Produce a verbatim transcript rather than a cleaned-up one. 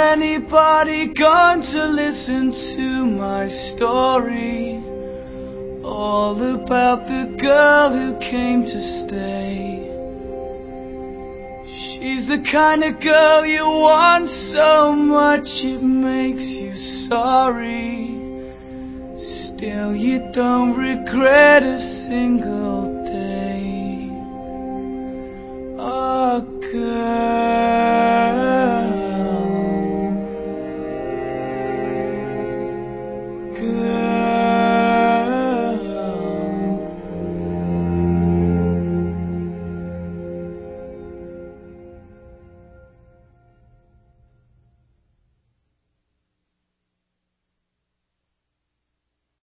anybody going to listen to my story? All about the girl who came to stay. She's the kind of girl you want so much it makes you sorry. Still you don't regret a single day. Oh girl,